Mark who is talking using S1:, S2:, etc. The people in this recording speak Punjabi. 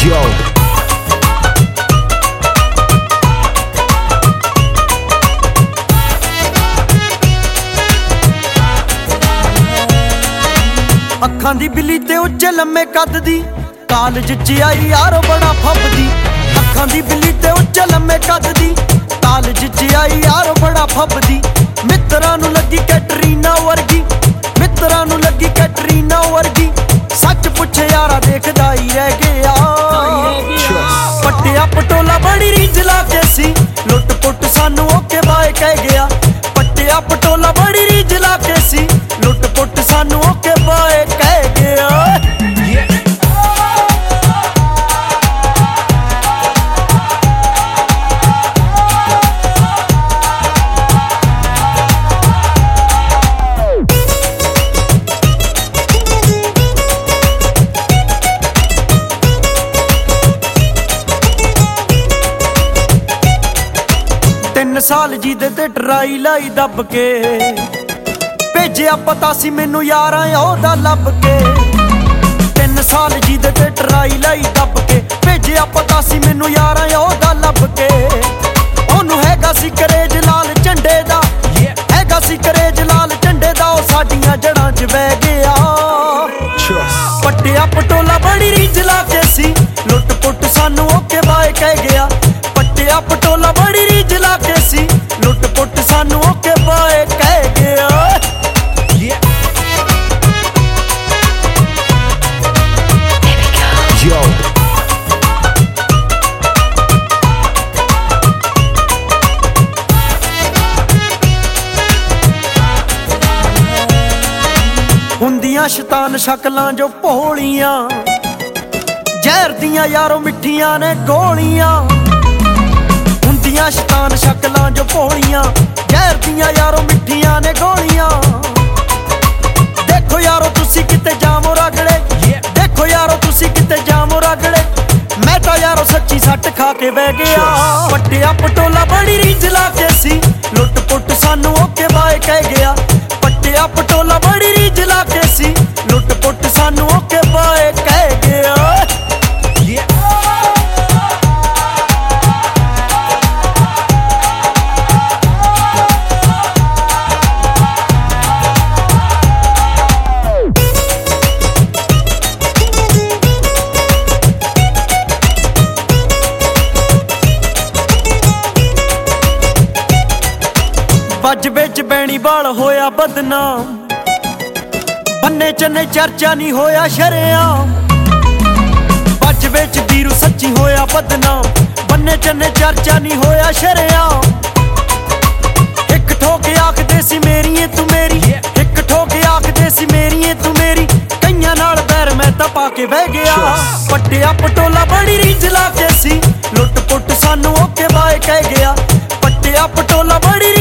S1: Yo.
S2: ਅੱਖਾਂ ਦੀ ਬਿੱਲੀ ਤੇ ਉੱਚੇ ਲੰਮੇ ਕੱਦ ਦੀ ਕਾਲਜ ਚ ਆਈ ਯਾਰੋ ਬੜਾ ਫੱਬਦੀ। ਅੱਖਾਂ ਦੀ ਬਿੱਲੀ ਤੇ ਉੱਚੇ ਲੰਮੇ ਕੱਦ ਦੀ ਕਾਲਜ ਚ ਆਈ ਯਾਰੋ ਬੜਾ ਫੱਬਦੀ। ਮਿੱਤਰਾਂ ਨੂੰ ਲੱਗੀ ਕੈਟਰੀਨਾ ਵਰਗੀ, ਮਿੱਤਰਾਂ ਨੂੰ ਲੱਗੀ ਕੈਟਰੀਨਾ ਵਰਗੀ। ਸੱਚ ਪੁੱਛ ਯਾਰਾ ਦੇਖਦਾ ਹੀ ਰਹਿ ਗਿਆ। ਪੱਟਿਆ ਪਟੋਲਾ ਬੜੀ ਰੀਝ ਲਾ ਕੇ ਸੀ, ਲੁੱਟ ਪੁੱਟ ਸਾਨੂੰ ਓਕੇ ਬਾਏ ਕਹਿ ਗਿਆ। ਪੱਟਿਆ ਪਟੋਲਾ ਬੜੀ ਰੀਝ ਲਾ ਕੇ ਸੀ, ਲੁੱਟ ਪੁੱਟ ਸਾਨੂੰ ਓਕੇ ਬਾਏ ਕਹਿ ਗਿਆ। ਤਿੰਨ ਸਾਲ ਜਿਹਦੇ ਤੇ ਟਰਾਈ ਲਾਈ ਦੱਬ ਕੇ, ਭੇਜਿਆ ਪਤਾ ਸੀ ਮੈਨੂੰ ਯਾਰਾਂ ਉਹਦਾ ਲੱਭ ਕੇ। 3 ਸਾਲ ਜਿਹਦੇ ਤੇ ਟਰਾਈ ਲਾਈ ਦੱਬ ਕੇ, ਭੇਜਿਆ ਪਤਾ ਸੀ ਮੈਨੂੰ ਯਾਰਾਂ ਉਹਦਾ ਲੱਭ ਕੇ। ਉਹਨੂੰ ਹੈਗਾ ਸੀ ਕਰੇਜ ਲਾਲ ਝੰਡੇ ਦਾ, ਹੈਗਾ ਸੀ ਕਰੇਜ ਲਾਲ ਝੰਡੇ ਦਾ। ਉਹ ਸਾਡੀਆਂ ਜੜਾਂ 'ਚ ਬਹਿ ਗਿਆ। ਪੱਟਿਆ ਪਟੋਲਾ ਬੜੀ ਰੀਝ ਲਾ ਕੇ ਸੀ, ਲੁੱਟ ਪੁੱਟ ਸਾਨੂੰ ਓਕੇ ਬਾਏ ਕਹਿ ਗਿਆ। ਪੱਟਿਆ ਪਟੋਲਾ ਬੜੀ ਰੀਝ ਲਾ ਕੇ ਸੀ, ਲੁੱਟ ਪੁੱਟ ਸਾਨੂੰ ਓਕੇ ਬਾਏ ਕਹਿ ਗਿਆ।
S1: Yo. ਹੁੰਦੀਆਂ ਸ਼ੈਤਾਨ ਸ਼ਕਲਾਂ ਜੋ ਭੋਲੀਆਂ, ਜ਼ਹਿਰ ਦੀਆਂ ਯਾਰੋ ਮਿੱਠੀਆਂ ਨੇ ਗੋਲੀਆਂ। ਹੁੰਦੀਆਂ ਸ਼ੈਤਾਨ ਸ਼ਕਲਾਂ ਜੋ ਭੋਲੀਆਂ, ਜ਼ਹਿਰ ਦੀਆਂ ਯਾਰੋ ਮਿੱਠੀਆਂ ਨੇ ਗੋਲੀਆਂ। ਦੇਖੋ ਯਾਰੋ ਤੁਸੀਂ ਕਿਤੇ ਜਾਮੋ ਰਗੜੇ, ਦੇਖੋ ਯਾਰੋ ਤੁਸੀਂ ਕਿਤੇ ਜਾਮੋ ਰਗੜੇ। ਮੈਂ ਤਾਂ ਯਾਰੋ ਸੱਚੀ ਸੱਟ ਖਾ ਕੇ ਬਹਿ ਗਿਆ। ਪੱਟਿਆ ਪਟੋਲਾ ਬੜੀ ਰੀਝ ਲਾ ਕੇ ਸੀ, ਲੁੱਟ ਪੁੱਟ ਸਾਨੂੰ ਓਕੇ ਬਾਏ ਕਹਿ ਗਿਆ। ਪੱਟਿਆ ਪਟੋਲਾ ਬੜੀ ਰੀਝ ਲਾ ਕੇ ਸੀ, ਲੁੱਟ ਪੁੱਟ ਸਾਨੂੰ ਓਕੇ ਬਾਏ ਕਹਿ ਗਿਆ। ਬੱਜ ਵਿੱਚ ਬੈਣੀ ਬਾਲ ਹੋਇਆ ਬਦਨਾਮ, ਬੰਨੇ ਚੰਨੇ ਚਰਚਾ ਨਹੀਂ ਹੋਇਆ ਸ਼ਰੇਆਮ। ਬੱਜ ਵਿੱਚ ਵੀਰੂ ਸੱਚੀ ਹੋਇਆ ਬਦਨਾਮ, ਬੰਨੇ ਚੰਨੇ ਚਰਚਾ ਨਹੀਂ ਹੋਇਆ ਸ਼ਰੇਆਮ। ਇੱਕ ਠੋਕ ਆਖਦੇ ਸੀ ਮੇਰੀਏ ਤੂੰ ਮੇਰੀ, ਇੱਕ ਠੋਕ ਆਖਦੇ ਸੀ ਮੇਰੀਏ ਤੂੰ ਮੇਰੀ। ਕਈਆਂ ਨਾਲ ਬੈਰ ਮੈਂ ਤਾਂ ਪਾ ਕੇ ਬਹਿ ਗਿਆ। ਪੱਟਿਆ ਪਟੋਲਾ ਬੜੀ ਰੀਝ ਲਾ ਕੇ ਸੀ, ਲੁੱਟ ਪੁੱਟ ਸਾਨੂੰ ਓਕੇ ਬਾਏ ਕਹਿ ਗਿਆ। ਪੱਟਿਆ ਪਟੋਲਾ ਬੜੀ